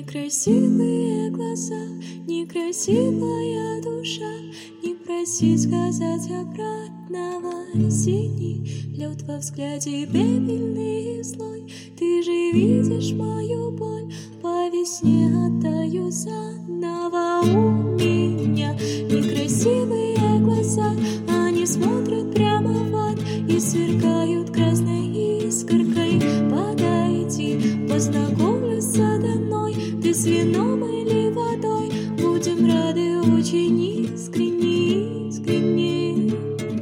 Некрасивые глаза, некрасивая душа. Не проси сказать обратного. Синий лед во взгляде, пепельный и злой. Ты же видишь мою боль, по весне отдаю заново. У меня некрасивые глаза, они смотрят прямо в ад и сверкают красной искоркой. Подойди, познакомлюся домой, ты с вином или водой, будем рады очень искренне, искренне.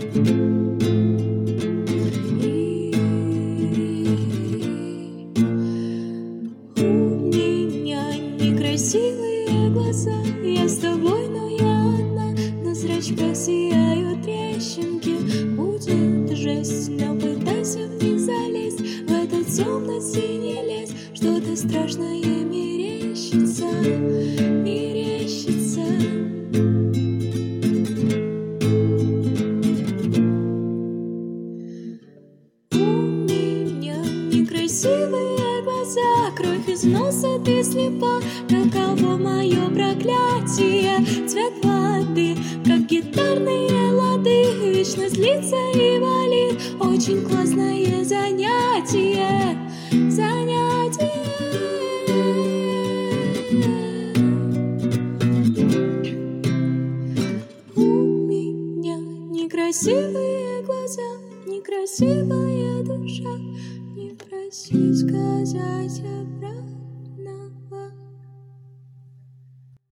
У меня некрасивые глаза, я с тобой, но я одна, на зрачках сияют трещинки. Будет жесть, но пытайся в них залезть, в этот темно-синий лес. Что-то страшное мерещится, мерещится. У меня некрасивые глаза, кровь из носа, ты слепа. Каково мое проклятие, цвет воды, как гитарные лады, вечно злится и валит. Очень классное занятие, занятие. У меня некрасивые глаза, некрасивая душа. Не проси сказать обратно.